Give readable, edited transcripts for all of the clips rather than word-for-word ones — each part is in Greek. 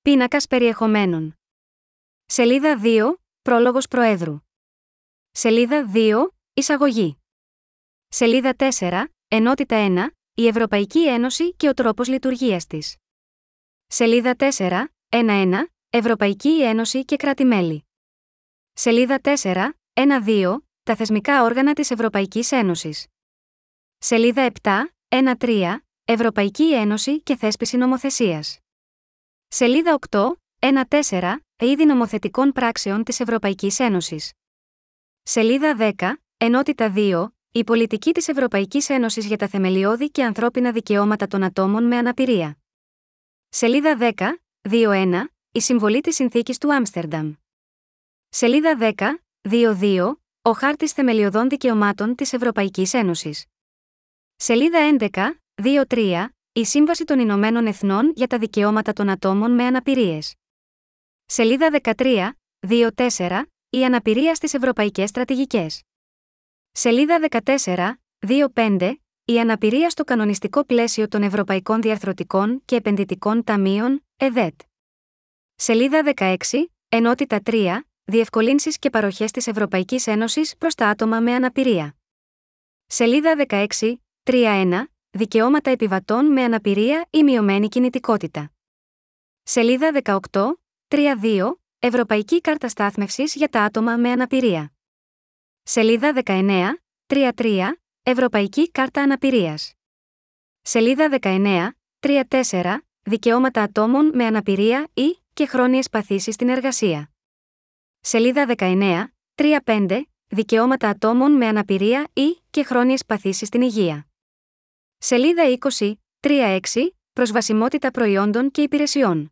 Πίνακας περιεχομένων. Σελίδα 2, Πρόλογος Προέδρου. Σελίδα 2, Εισαγωγή. Σελίδα 4, Ενότητα 1, η Ευρωπαϊκή Ένωση και ο τρόπος λειτουργίας της. Σελίδα 4, 1-1, Ευρωπαϊκή Ένωση και κράτη-μέλη. Σελίδα 4, 1-2, τα θεσμικά όργανα της Ευρωπαϊκής Ένωσης. Σελίδα 7, 1-3, Ευρωπαϊκή Ένωση και θέσπιση νομοθεσίας. Σελίδα 8, 1-4, είδη νομοθετικών πράξεων της Ευρωπαϊκής Ένωσης. Σελίδα 10, Ενότητα 2, η πολιτική της Ευρωπαϊκής Ένωσης για τα θεμελιώδη και ανθρώπινα δικαιώματα των ατόμων με αναπηρία. Σελίδα 10, 2-1, η συμβολή της Συνθήκης του Άμστερνταμ. Σελίδα 10, 2-2, ο Χάρτης Θεμελιωδών Δικαιωμάτων της Ευρωπαϊκής Ένωσης. Σελίδα 11, 2-3, η Σύμβαση των Ηνωμένων Εθνών για τα Δικαιώματα των Ατόμων με Αναπηρίες. Σελίδα 13, 2-4, η αναπηρία στις ευρωπαϊκές στρατηγικές. Σελίδα 14, 2-5, η αναπηρία στο κανονιστικό πλαίσιο των Ευρωπαϊκών Διαρθρωτικών και Επενδυτικών Ταμείων, ΕΔΕΤ. Σελίδα 16, Ενότητα 3, διευκολύνσεις και παροχές της Ευρωπαϊκής Ένωσης προς τα άτομα με αναπηρία. Σελίδα 16, 3-1, δικαιώματα επιβατών με αναπηρία ή μειωμένη κινητικότητα. Σελίδα 18, 3-2, Ευρωπαϊκή Κάρτα Στάθμευσης για τα άτομα με αναπηρία. Σελίδα 19, 3-3, Ευρωπαϊκή Κάρτα Αναπηρίας. Σελίδα 19, 3-4, δικαιώματα ατόμων με αναπηρία ή και χρόνιες παθήσεις στην εργασία. Σελίδα 19, 3-5, δικαιώματα ατόμων με αναπηρία ή και χρόνιες παθήσεις στην υγεία. Σελίδα 20, 3-6, προσβασιμότητα προϊόντων και υπηρεσιών.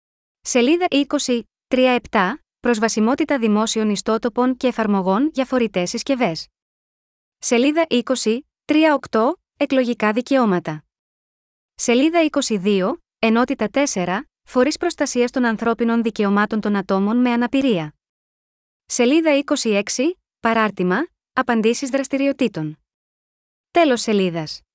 Σελίδα 20, 3-7, προσβασιμότητα δημόσιων ιστότοπων και εφαρμογών για φορητές συσκευές. Σελίδα 20, 3-8, εκλογικά δικαιώματα. Σελίδα 22, Ενότητα 4, φορείς προστασίας των ανθρώπινων δικαιωμάτων των ατόμων με αναπηρία. Σελίδα 26, παράρτημα, απαντήσεις δραστηριοτήτων. Τέλος σελίδας.